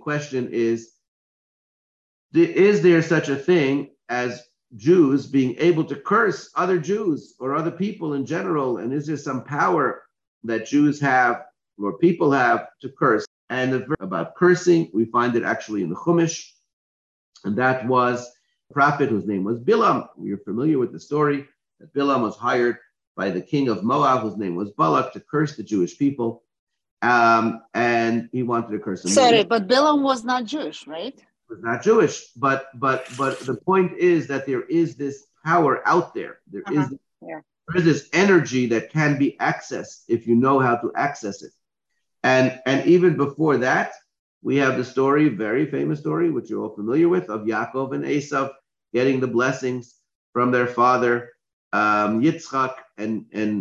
question is there such a thing as Jews being able to curse other Jews or other people in general? And is there some power that Jews have or people have to curse? And the verse about cursing, we find it actually in the Chumash. And that was a prophet whose name was Bilam. You're familiar with the story that Bilam was hired by the king of Moab, whose name was Balak, to curse the Jewish people. And he wanted to curse them. Sorry, but Bilam was not Jewish, right? Was not Jewish, but the point is that there is this power out there. There is this energy that can be accessed if you know how to access it. And even before that, we have the story, very famous story, which you're all familiar with, of Yaakov and Esav getting the blessings from their father Yitzchak, and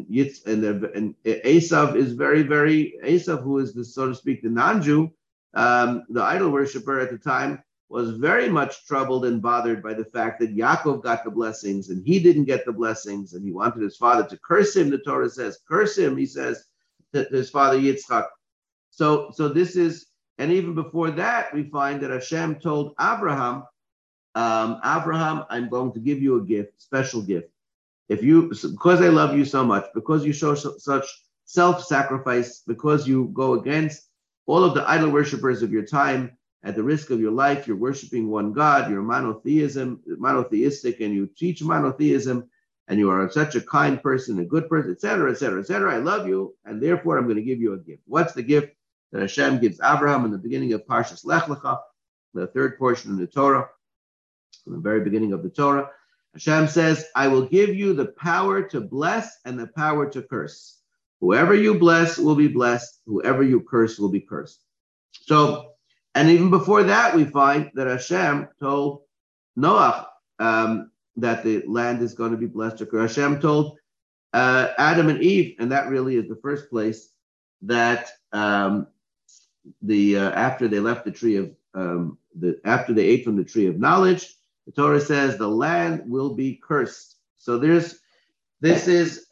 Esav is Esav, who is the, so to speak, the non-Jew, the idol worshiper at the time, was very much troubled and bothered by the fact that Yaakov got the blessings and he didn't get the blessings, and he wanted his father to curse him. The Torah says, curse him, he says, to his father Yitzchak. So this is, and even before that, we find that Hashem told Abraham, Abraham, I'm going to give you a gift, special gift. Because I love you so much, because you show such self-sacrifice, because you go against all of the idol worshippers of your time, at the risk of your life, you're worshiping one God, you're monotheistic, and you teach monotheism, and you are such a kind person, a good person, etc., etc., etc. I love you, and therefore I'm going to give you a gift. What's the gift that Hashem gives Abraham in the beginning of Parshas Lech Lecha, the third portion of the Torah, from the very beginning of the Torah? Hashem says, I will give you the power to bless and the power to curse. Whoever you bless will be blessed. Whoever you curse will be cursed. So, and even before that, we find that Hashem told Noah that the land is going to be blessed. Hashem told Adam and Eve, and that really is the first place that after they left the tree of after they ate from the tree of knowledge, the Torah says the land will be cursed. So there is this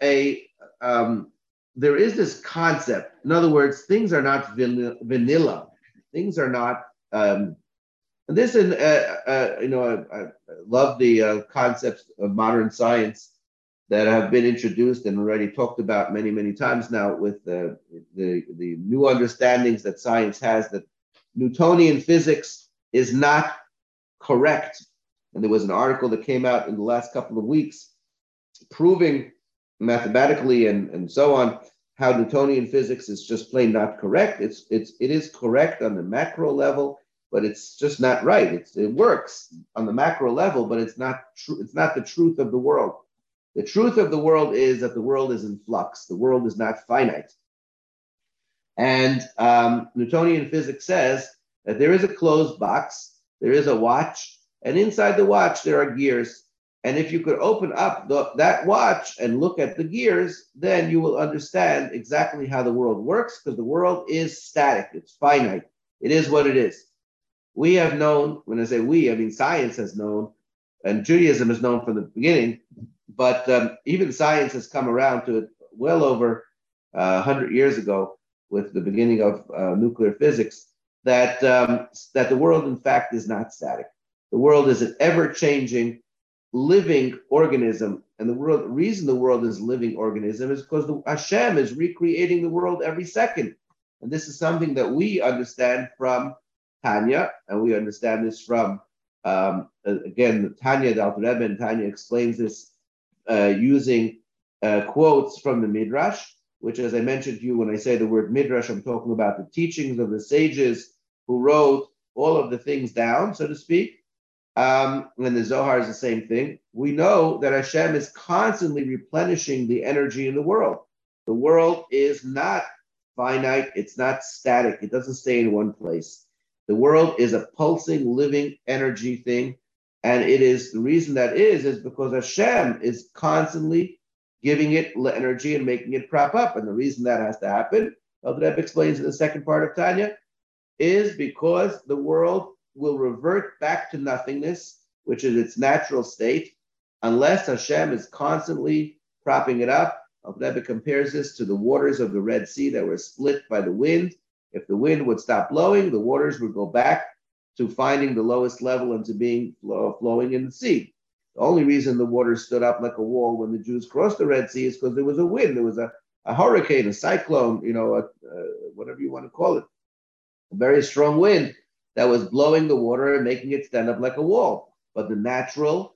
concept. In other words, things are not vanilla. Things are not. I love the concepts of modern science that have been introduced and already talked about many, many times now with the new understandings that science has, that Newtonian physics is not correct. And there was an article that came out in the last couple of weeks proving mathematically and so on how Newtonian physics is just plain not correct. It is correct on the macro level, but it's just not right. It works on the macro level, but it's not true. It's not the truth of the world. The truth of the world is that the world is in flux. The world is not finite. And Newtonian physics says that there is a closed box, there is a watch, and inside the watch there are gears. And if you could open up that watch and look at the gears, then you will understand exactly how the world works, because the world is static. It's finite. It is what it is. We have known, when I say we, I mean science has known, and Judaism has known from the beginning, but even science has come around to it well over 100 years ago with the beginning of nuclear physics, that the world, in fact, is not static. The world is an ever-changing, living organism, and the reason the world is a living organism is because Hashem is recreating the world every second. And this is something that we understand from Tanya, and we understand this from, again, Tanya, the Alter Rebbe and Tanya explains this using quotes from the Midrash, which, as I mentioned to you, when I say the word Midrash, I'm talking about the teachings of the sages who wrote all of the things down, so to speak. And the Zohar is the same thing. We know that Hashem is constantly replenishing the energy in the world. The world is not finite. It's not static. It doesn't stay in one place. The world is a pulsing, living energy thing. And it is, the reason that is because Hashem is constantly giving it energy and making it prop up. And the reason that has to happen, the Rebbe explains in the second part of Tanya, is because the world will revert back to nothingness, which is its natural state, unless Hashem is constantly propping it up. The Rebbe compares this to the waters of the Red Sea that were split by the wind. If the wind would stop blowing, the waters would go back to finding the lowest level and to being flowing in the sea. The only reason the water stood up like a wall when the Jews crossed the Red Sea is because there was a wind, there was a hurricane, a cyclone, whatever you want to call it, a very strong wind that was blowing the water and making it stand up like a wall. But the natural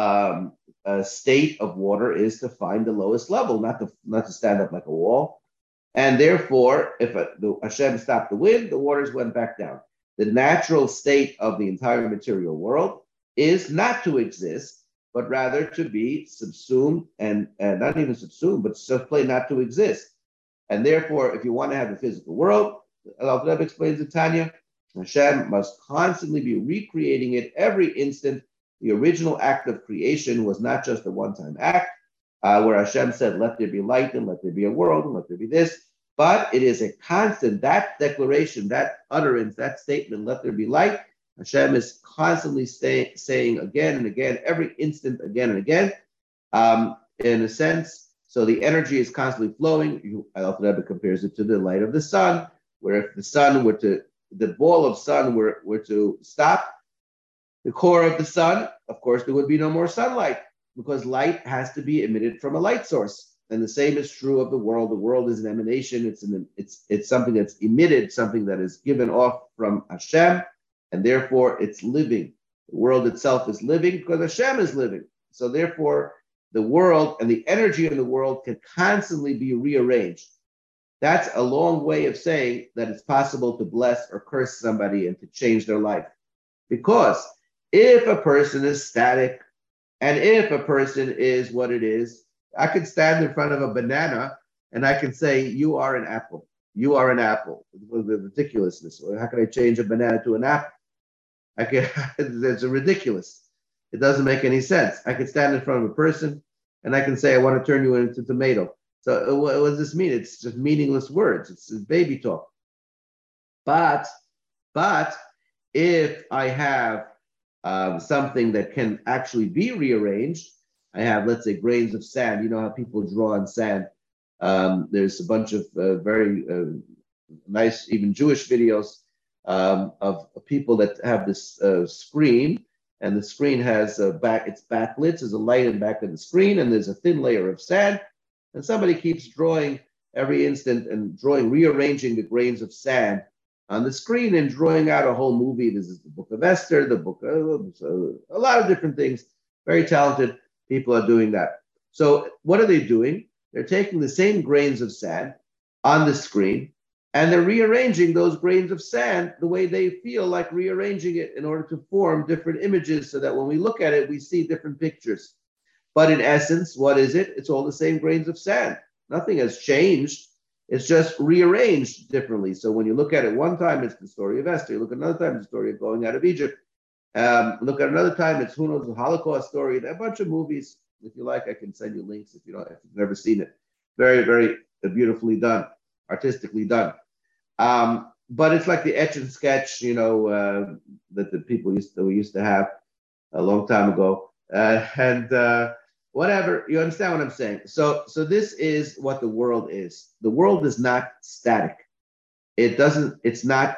state of water is to find the lowest level, not to stand up like a wall. And therefore, if Hashem stopped the wind, the waters went back down. The natural state of the entire material world is not to exist, but rather to be subsumed and not even subsumed, but just plain not to exist. And therefore, if you want to have a physical world, Al Rebbe explains in Tanya, Hashem must constantly be recreating it every instant. The original act of creation was not just a one-time act, where Hashem said, let there be light and let there be a world and let there be this, but it is a constant, that declaration, that utterance, that statement, let there be light, Hashem is constantly saying again and again, every instant, again and again, in a sense. So the energy is constantly flowing. Al Rebbe compares it to the light of the sun, where if the ball of sun were to stop the core of the sun, of course, there would be no more sunlight because light has to be emitted from a light source. And the same is true of the world. The world is an emanation. It's something that's emitted, something that is given off from Hashem, and therefore it's living. The world itself is living because Hashem is living. So therefore, the world and the energy in the world can constantly be rearranged. That's a long way of saying that it's possible to bless or curse somebody and to change their life. Because if a person is static and if a person is what it is, I can stand in front of a banana and I can say, you are an apple. You are an apple. The ridiculousness. How can I change a banana to an apple? It's ridiculous. It doesn't make any sense. I can stand in front of a person and I can say, I want to turn you into tomato. So what does this mean? It's just meaningless words. It's baby talk. But if I have something that can actually be rearranged, I have, let's say, grains of sand. You know how people draw on sand. There's a bunch of very nice, even Jewish videos of people that have this screen, and the screen has it's backlit. There's a light in back of the screen, and there's a thin layer of sand. And somebody keeps drawing every instant and rearranging the grains of sand on the screen and drawing out a whole movie. This is the Book of Esther, the book of a lot of different things. Very talented people are doing that. So what are they doing? They're taking the same grains of sand on the screen and they're rearranging those grains of sand the way they feel like rearranging it in order to form different images so that when we look at it, we see different pictures. But in essence, what is it? It's all the same grains of sand. Nothing has changed. It's just rearranged differently. So when you look at it one time, it's the story of Esther. You look at another time, it's the story of going out of Egypt. Look at another time, it's who knows, the Holocaust story. There are a bunch of movies. If you like, I can send you links if you've never seen it. Very, very beautifully done, artistically done. But it's like the etch and sketch, that the people used to have a long time ago. Whatever, you understand what I'm saying? So this is what the world is. The world is not static. It's not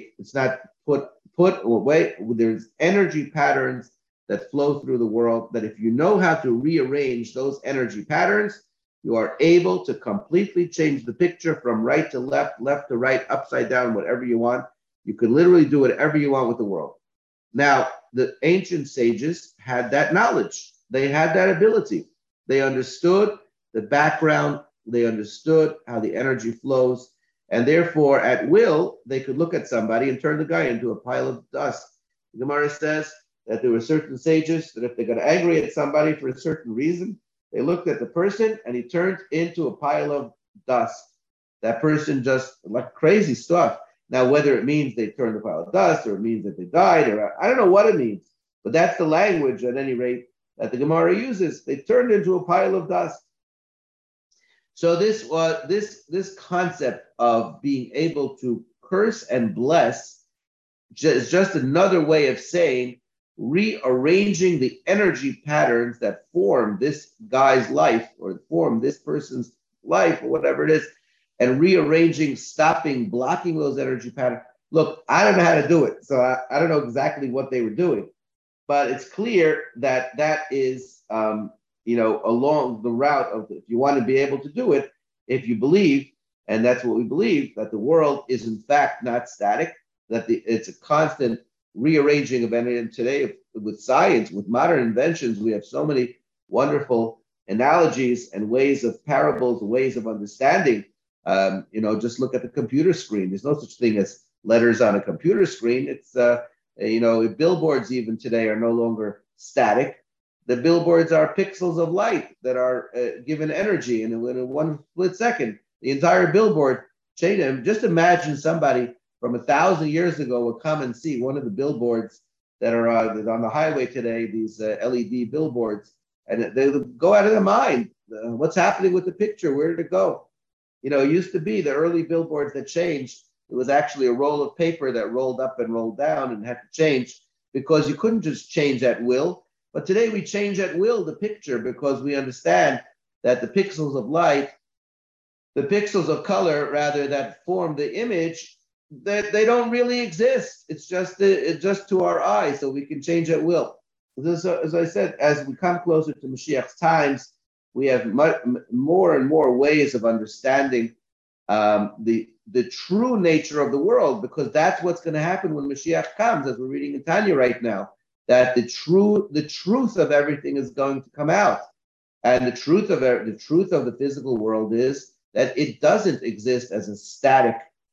put away. There's energy patterns that flow through the world that if you know how to rearrange those energy patterns, you are able to completely change the picture from right to left, left to right, upside down, whatever you want. You can literally do whatever you want with the world. Now, the ancient sages had that knowledge. They had that ability. They understood the background. They understood how the energy flows. And therefore, at will, they could look at somebody and turn the guy into a pile of dust. The Gemara says that there were certain sages that if they got angry at somebody for a certain reason, they looked at the person and he turned into a pile of dust. That person just, like crazy stuff. Now, whether it means they turned a pile of dust or it means that they died, or I don't know what it means, but that's the language, at any rate, that the Gemara uses. They turned into a pile of dust. So this concept of being able to curse and bless is just another way of saying rearranging the energy patterns that form this guy's life or form this person's life or whatever it is. and rearranging, stopping, blocking those energy patterns. Look, I don't know how to do it, so I don't know exactly what they were doing, but it's clear that that is, along the route of, if you want to be able to do it, if you believe, and that's what we believe, that the world is in fact not static, that it's a constant rearranging of energy. And today, with science, with modern inventions, we have so many wonderful analogies and ways of parables, ways of understanding. Just look at the computer screen. There's no such thing as letters on a computer screen. It's billboards even today are no longer static. The billboards are pixels of light that are given energy, and in one split second, the entire billboard change. Just imagine somebody from 1,000 years ago would come and see one of the billboards that are on the highway today, these LED billboards, and they go out of their mind. What's happening with the picture? Where did it go? It used to be the early billboards that changed. It was actually a roll of paper that rolled up and rolled down and had to change because you couldn't just change at will. But today we change at will the picture because we understand that the pixels of light, the pixels of color, rather, that form the image, that they don't really exist. It's just to our eyes, so we can change at will. As I said, as we come closer to Mashiach's times, we have more and more ways of understanding the true nature of the world, because that's what's going to happen when Mashiach comes, as we're reading in Tanya right now, that the truth of everything is going to come out. And the truth of the physical world is that it doesn't exist as a static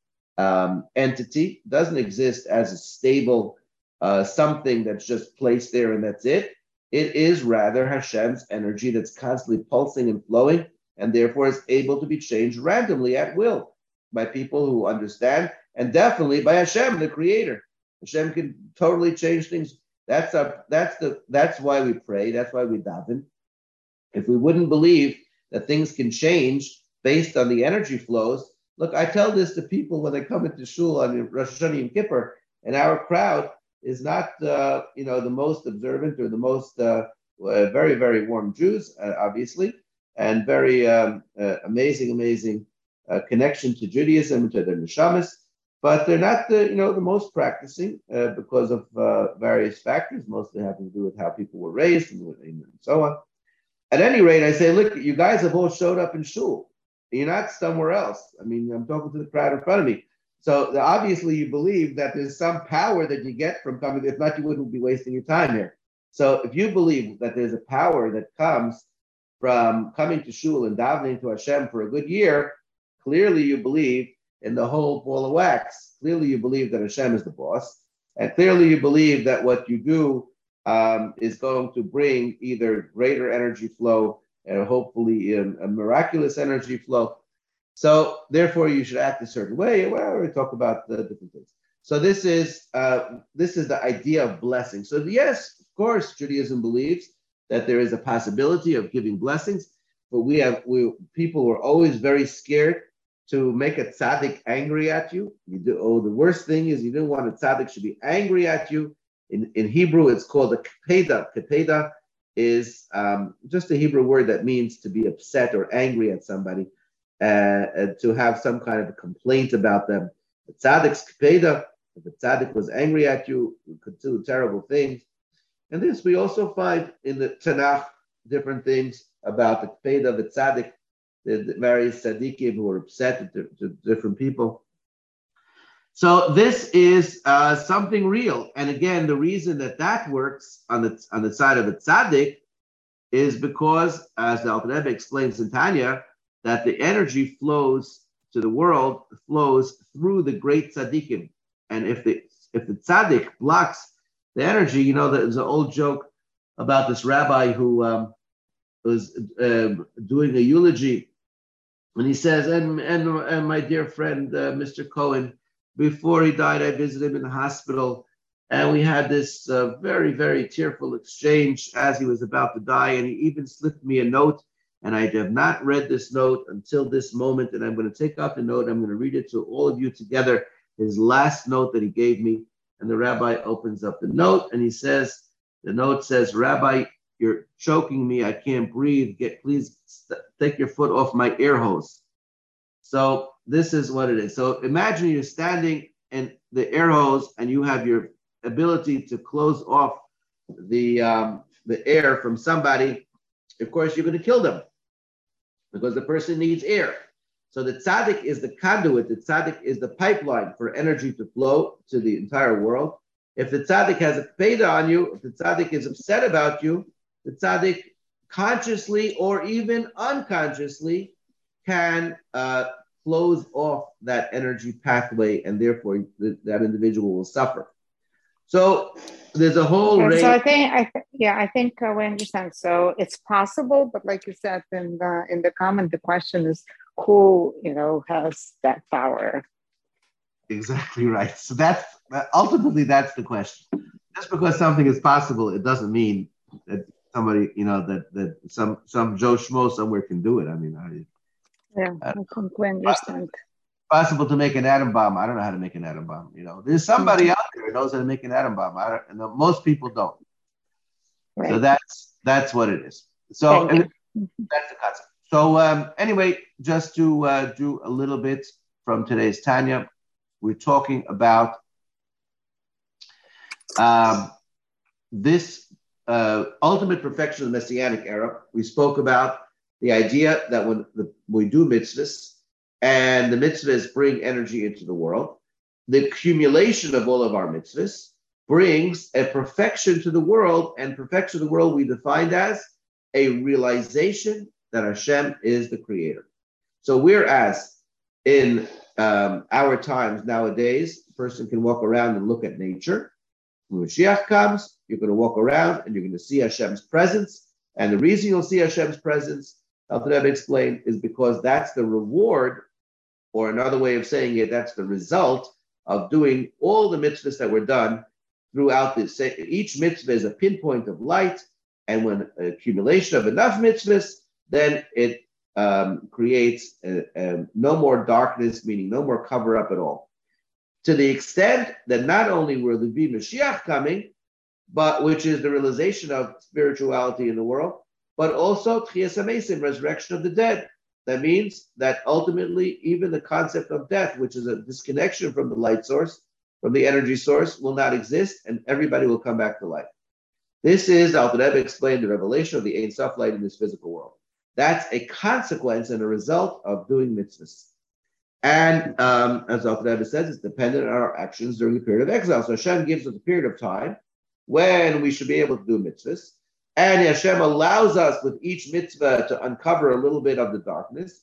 entity, doesn't exist as a stable something that's just placed there and that's it. It is rather Hashem's energy that's constantly pulsing and flowing, and therefore is able to be changed randomly at will by people who understand, and definitely by Hashem, the Creator. Hashem can totally change things. That's why we pray. That's why we daven. If we wouldn't believe that things can change based on the energy flows, look, I tell this to people when they come into shul on Rosh Hashanah Yom Kippur, and our crowd is not, the most observant or the most very, very warm Jews, obviously, and very amazing connection to Judaism, to their neshamas, but they're not the most practicing because of various factors, mostly having to do with how people were raised and so on. At any rate, I say, look, you guys have all showed up in shul. You're not somewhere else. I mean, I'm talking to the crowd in front of me. So obviously you believe that there's some power that you get from coming. If not, you wouldn't be wasting your time here. So if you believe that there's a power that comes from coming to shul and davening to Hashem for a good year, clearly you believe in the whole ball of wax. Clearly you believe that Hashem is the boss. And clearly you believe that what you do is going to bring either greater energy flow and hopefully a miraculous energy flow. So therefore, you should act a certain way. Well, we talk about the different things. So this is the idea of blessing. So yes, of course, Judaism believes that there is a possibility of giving blessings, but people were always very scared to make a tzaddik angry at you. The worst thing is you don't want a tzaddik should be angry at you. In Hebrew, it's called a kepeda. Kepeda is just a Hebrew word that means to be upset or angry at somebody, to have some kind of a complaint about them. The tzaddik's kepeda, if the tzaddik was angry at you, you could do terrible things. And this we also find in the Tanakh, different things about the kepeda of the tzaddik, the various tzaddikim who were upset to different people. So this is something real. And again, the reason that works on the side of the tzaddik is because, as the Alter Rebbe explains in Tanya, that the energy flows to the world, flows through the great tzaddikim. And if the tzaddik blocks the energy, there's an old joke about this rabbi who was doing a eulogy, and he says, and my dear friend, Mr. Cohen, before he died, I visited him in the hospital, and we had this very, very tearful exchange as he was about to die, and he even slipped me a note, and I have not read this note until this moment, and I'm going to take out the note, I'm going to read it to all of you together, his last note that he gave me. And the rabbi opens up the note, and the note says, Rabbi, you're choking me, I can't breathe, please take your foot off my air hose. So this is what it is. So imagine you're standing in the air hose and you have your ability to close off the air from somebody. Of course, you're going to kill them because the person needs air. So the tzaddik is the conduit. The tzaddik is the pipeline for energy to flow to the entire world. If the tzaddik has a payda on you, if the tzaddik is upset about you, the tzaddik consciously or even unconsciously can close off that energy pathway, and therefore that individual will suffer. So there's a whole range. So I think we understand. So it's possible, but like you said in the comment, the question is who has that power. Exactly right. So that's ultimately that's the question. Just because something is possible, it doesn't mean that somebody, that some Joe Schmo somewhere can do it. I mean, I completely understand. Possible to make an atom bomb. I don't know how to make an atom bomb. There's somebody out there who knows how to make an atom bomb. Most people don't. Right. So that's what it is. So that's the concept. So anyway, just to do a little bit from today's Tanya, we're talking about this ultimate perfection of the Messianic era. We spoke about the idea that when we do mitzvahs, and the mitzvahs bring energy into the world, the accumulation of all of our mitzvahs brings a perfection to the world, and perfection of the world we defined as a realization that Hashem is the creator. So whereas in our times nowadays, a person can walk around and look at nature. When Mashiach comes, you're going to walk around and you're going to see Hashem's presence. And the reason you'll see Hashem's presence, Alter Rebbe explained, is because that's the reward, or another way of saying it, that's the result of doing all the mitzvahs that were done throughout this. Each mitzvah is a pinpoint of light, and when an accumulation of enough mitzvahs, then it creates no more darkness, meaning no more cover up at all. To the extent that not only will there be Mashiach coming, but which is the realization of spirituality in the world, but also Tchias HaMesim, resurrection of the dead. That means that ultimately even the concept of death, which is a disconnection from the light source, from the energy source, will not exist, and everybody will come back to life. This is, Alter Rebbe explained, the revelation of the Ein Sof light in this physical world. That's a consequence and a result of doing mitzvahs. And as Alter Rebbe says, it's dependent on our actions during the period of exile. So Hashem gives us a period of time when we should be able to do mitzvahs. And Hashem allows us with each mitzvah to uncover a little bit of the darkness.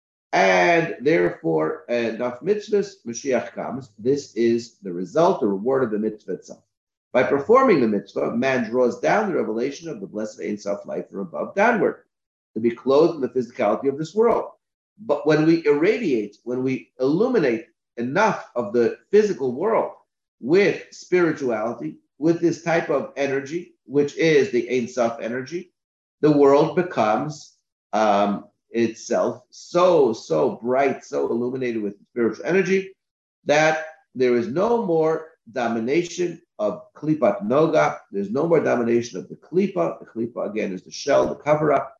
And therefore, enough mitzvahs, Mashiach comes. This is the result, the reward of the mitzvah itself. By performing the mitzvah, man draws down the revelation of the blessed Ein Sof light from above downward, to be clothed in the physicality of this world. But when we irradiate, when we illuminate enough of the physical world with spirituality, with this type of energy, which is the Ein Sof energy, the world becomes itself so bright, so illuminated with spiritual energy, that there is no more domination of Klipat Noga. There's no more domination of the Klipa. The Klipa, again, is the shell, the cover-up.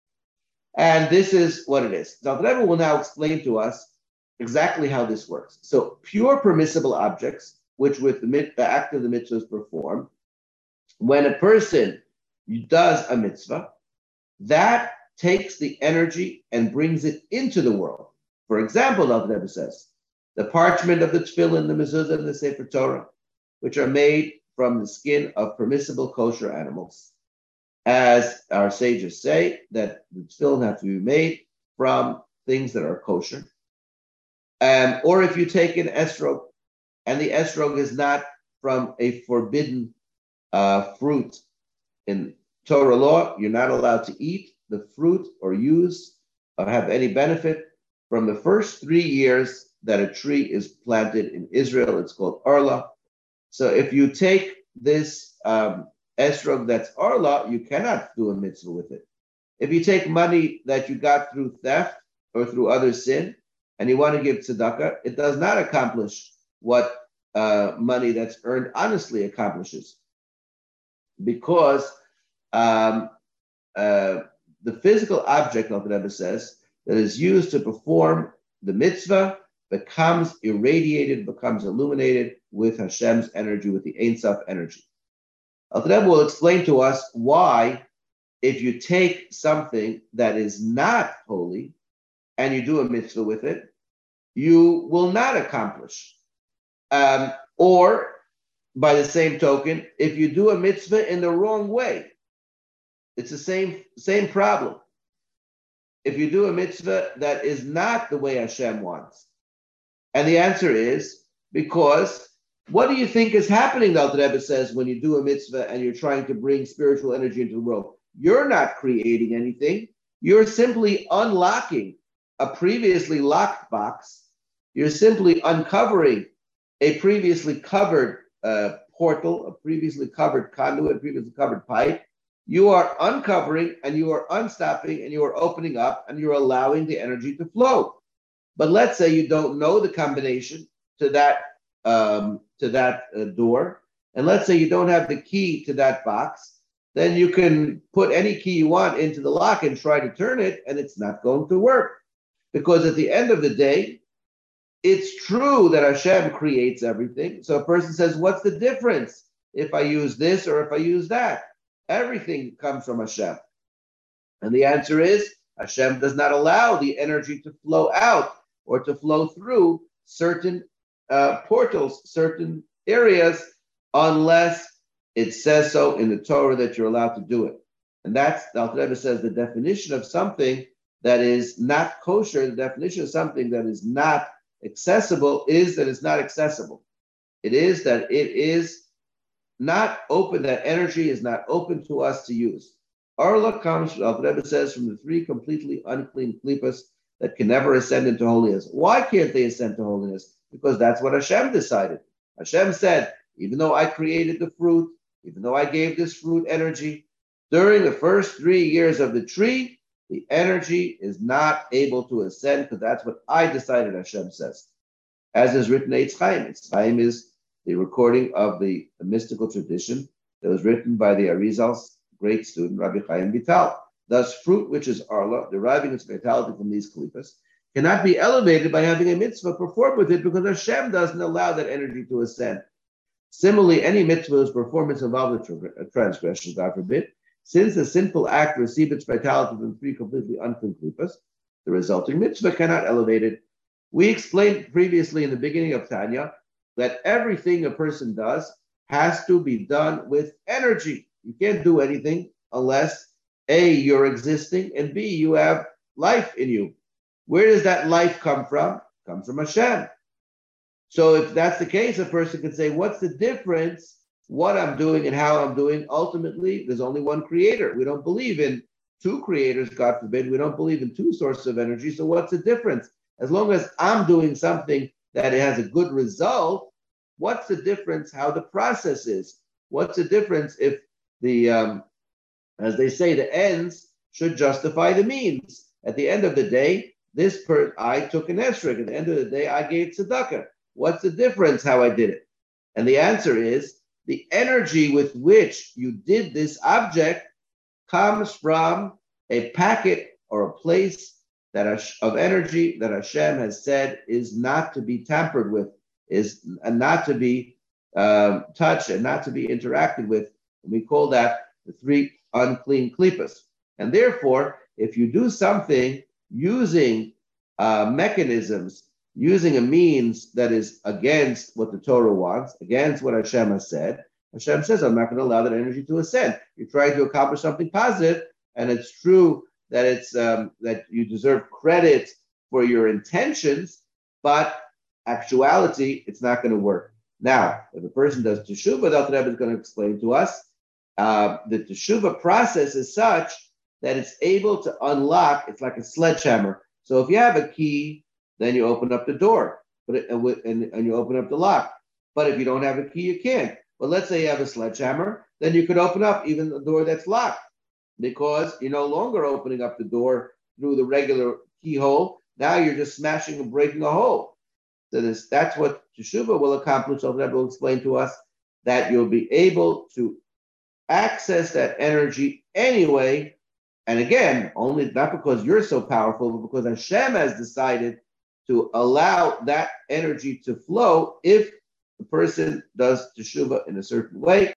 And this is what it is. Now, the Rebbe will now explain to us exactly how this works. So, pure permissible objects, which with the act of the mitzvah is performed, when a person does a mitzvah, that takes the energy and brings it into the world. For example, the Rebbe says, the parchment of the tefillin, the mezuzah, and the Sefer Torah, which are made from the skin of permissible kosher animals. As our sages say, that the tefillin have to be made from things that are kosher. Or if you take an esrog, and the esrog is not from a forbidden fruit. In Torah law, you're not allowed to eat the fruit or use or have any benefit from the first 3 years that a tree is planted in Israel. It's called Arla. So if you take this esrog that's Arla, you cannot do a mitzvah with it. If you take money that you got through theft or through other sin, and you want to give tzedakah, it does not accomplish what money that's earned honestly accomplishes. Because the physical object, like the Rebbe says, that is used to perform the mitzvah becomes irradiated, becomes illuminated with Hashem's energy, with the Ein Sof energy. Alter Rebbe will explain to us why, if you take something that is not holy and you do a mitzvah with it, you will not accomplish. Or, by the same token, if you do a mitzvah in the wrong way, it's the same problem. If you do a mitzvah that is not the way Hashem wants. And the answer is because what do you think is happening, the Alter Rebbe says, when you do a mitzvah and you're trying to bring spiritual energy into the world? You're not creating anything. You're simply unlocking a previously locked box. You're simply uncovering a previously covered portal, a previously covered conduit, a previously covered pipe. You are uncovering and you are unstopping and you are opening up and you're allowing the energy to flow. But let's say you don't know the combination to that door, and let's say you don't have the key to that box, then you can put any key you want into the lock and try to turn it, and it's not going to work. Because at the end of the day, it's true that Hashem creates everything. So a person says, what's the difference if I use this or if I use that? Everything comes from Hashem. And the answer is, Hashem does not allow the energy to flow out or to flow through certain portals, certain areas, unless it says so in the Torah that you're allowed to do it. And that's, the Alter Rebbe says, the definition of something that is not kosher, the definition of something that is not accessible is that it's not accessible. It is that it is not open, that energy is not open to us to use. Arla comes, the Alter Rebbe says, from the three completely unclean klipas that can never ascend into holiness. Why can't they ascend to holiness? Because that's what Hashem decided. Hashem said, even though I created the fruit, even though I gave this fruit energy, during the first 3 years of the tree, the energy is not able to ascend because that's what I decided, Hashem says. As is written in Eitz Chaim. Eitz Chaim is the recording of the mystical tradition that was written by the Arizal's great student, Rabbi Chaim Vital. Thus, fruit, which is Arla, deriving its vitality from these klipas, cannot be elevated by having a mitzvah performed with it because Hashem doesn't allow that energy to ascend. Similarly, any mitzvah whose performance involves a transgression, God forbid, since the sinful act receives its vitality from three completely unclean klipas, the resulting mitzvah cannot elevate it. We explained previously in the beginning of Tanya that everything a person does has to be done with energy. You can't do anything unless A, you're existing, and B, you have life in you. Where does that life come from? It comes from Hashem. So if that's the case, a person can say, what's the difference, what I'm doing and how I'm doing? Ultimately, there's only one creator. We don't believe in two creators, God forbid. We don't believe in two sources of energy. So what's the difference? As long as I'm doing something that it has a good result, what's the difference how the process is? What's the difference if the, as they say, the ends should justify the means? At the end of the day, I took an esrog. At the end of the day, I gave tzedakah. What's the difference how I did it? And the answer is the energy with which you did this object comes from a packet or a place of energy that Hashem has said is not to be tampered with, is not to be touched and not to be interacted with. And we call that the three unclean klipas. And therefore, if you do something using mechanisms, using a means that is against what the Torah wants, against what Hashem has said, Hashem says, I'm not going to allow that energy to ascend. You're trying to accomplish something positive, and it's true that it's that you deserve credit for your intentions, but actuality, it's not going to work. Now, if a person does teshuvah, the Alter Rebbe is going to explain to us the teshuvah process is such that it's able to unlock. It's like a sledgehammer. So if you have a key, then you open up the door, and you open up the lock. But if you don't have a key, you can't. But let's say you have a sledgehammer, then you could open up even the door that's locked, because you're no longer opening up the door through the regular keyhole. Now you're just smashing and breaking a hole. So that's what teshuvah will accomplish. So that will explain to us that you'll be able to access that energy anyway. And again, only not because you're so powerful, but because Hashem has decided to allow that energy to flow if the person does teshuvah in a certain way.